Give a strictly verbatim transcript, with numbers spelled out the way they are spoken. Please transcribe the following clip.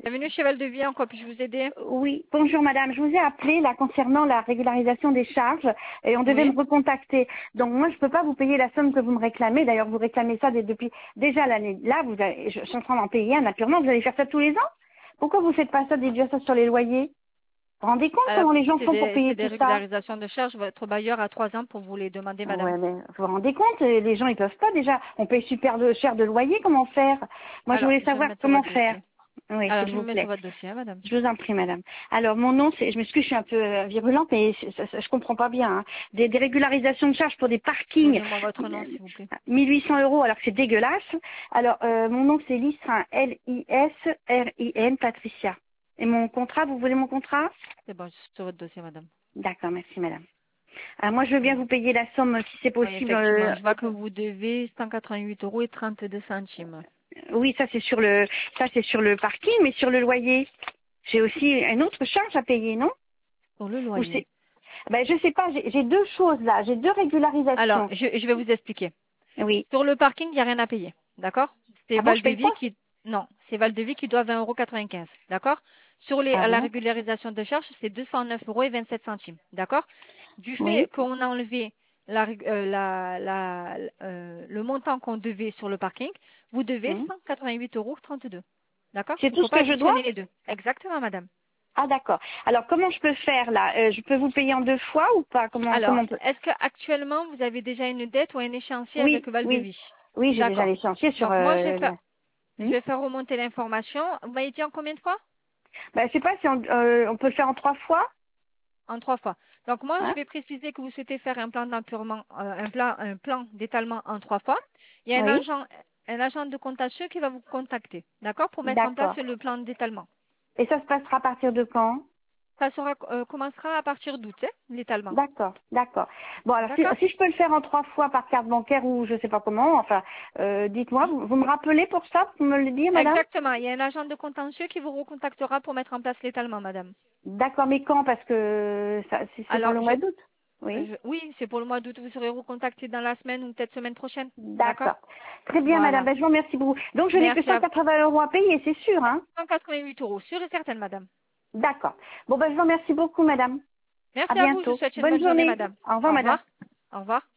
Bienvenue chez Val de Vie, en quoi puis-je vous aider? Oui, bonjour madame, je vous ai appelé là concernant la régularisation des charges et on devait Oui. me recontacter. Donc moi je ne peux pas vous payer la somme que vous me réclamez, d'ailleurs vous réclamez ça dès- depuis déjà l'année. Là, vous avez, je, je suis en train d'en payer un apurement, vous allez faire ça tous les ans? Pourquoi vous ne faites pas ça, déduire ça sur les loyers? Vous vous rendez compte Alors, comment les gens c'est font pour des, c'est payer des tout ça? régularisations de charges. Votre bailleur a trois ans pour vous les demander, madame. Ouais, mais vous vous rendez compte, euh, les gens ils peuvent pas déjà, on paye super de, cher de loyer, comment faire? Moi je Alors, voulais je vais me savoir mettre sur comment votre faire. dossier. Oui, Alors, s'il je me vous mets sur plaît. votre dossier, hein, madame. Je vous en prie, madame. Alors, mon nom, c'est, je m'excuse, je suis un peu euh, virulente, mais c'est- ça, ça, je comprends pas bien. Hein. Des, des régularisations de charges pour des parkings, Donnez-moi votre nom, s'il vous plaît. mille huit cents euros, alors que c'est dégueulasse. Alors, euh, mon nom, c'est Lisrin, L I S R I N, Patricia. Et mon contrat, vous voulez mon contrat? C'est bon, je suis sur votre dossier, madame. D'accord, merci, madame. Alors, moi, je veux Oui, bien vous payer la somme, si c'est oui, possible. effectivement. euh, Je vois que vous devez cent quatre-vingt-huit euros et trente-deux centimes. oui, ça, c'est sur le, ça, c'est sur le parking, mais sur le loyer. J'ai aussi une autre charge à payer, non? Pour le Ou loyer. c'est, ben, je sais pas, j'ai j'ai deux choses là, j'ai deux Alors, régularisations. je, je vais vous expliquer. Oui. Sur le parking, il n'y a rien à payer. D'accord? C'est Ah bon, je paye Val-de-Vie pas? qui, non, c'est Val-de-Vie qui doit vingt euros quatre-vingt-quinze. D'accord? Sur les, Ah la bon? régularisation de charges, c'est deux cent neuf euros et vingt-sept centimes. D'accord? Du Oui. fait qu'on a enlevé la, rég- euh, la, la, euh, le montant qu'on devait sur le parking, vous devez Hmm. cent quatre-vingt-huit euros trente-deux. D'accord? C'est Il ne tout faut ce pas que je dois? additionner les deux. Exactement, madame. Ah d'accord. Alors comment je peux faire là? Euh, je peux vous payer en deux fois ou pas? Comment Alors, comment on peut? est-ce qu'actuellement, vous avez déjà une dette ou un échéancier avec Oui, oui. Val-de-Vie? Oui, j'ai déjà D'accord. l'échéancier sur Donc, moi, je vais euh, faire, le- je Hmm. vais faire remonter l'information. Vous m'avez dit en combien de fois? Ben, je sais pas si on, euh, on peut le faire en trois fois, En trois fois. Donc moi, je hein? vais préciser que vous souhaitez faire un plan d'empurement, euh, un plan, un plan d'étalement en trois fois. Il y a un Oui. agent, un agent de contentieux qui va vous contacter, d'accord, pour mettre en place D'accord. le plan d'étalement. Et ça se passera à partir de quand? Ça sera, euh, commencera à partir d'août, hein, l'étalement. D'accord, d'accord. Bon alors si, D'accord? si je peux le faire en trois fois par carte bancaire ou je sais pas comment, enfin, euh, dites-moi, vous, vous me rappelez pour ça, pour me le dire, madame? Exactement. Il y a un agent de contentieux qui vous recontactera pour mettre en place l'étalement, madame. D'accord, mais quand? Parce que ça, si c'est pour Alors, le je, mois d'août. Oui. je- oui, c'est pour le mois d'août. Vous serez recontacté dans la semaine ou peut-être semaine prochaine. D'accord? D'accord. Très bien, madame. Voilà. Ben, je vous remercie beaucoup. Donc, je n'ai que Merci à vous. cent quatre-vingts euros à payer, c'est sûr, hein? cent quatre-vingt-huit euros, sûr et certaine, madame. D'accord. Bon, ben, je vous remercie beaucoup, madame. À Merci à vous. Je vous bientôt. souhaite une Bonne bonne journée, journée. madame. Au revoir, Au madame. revoir. Au revoir.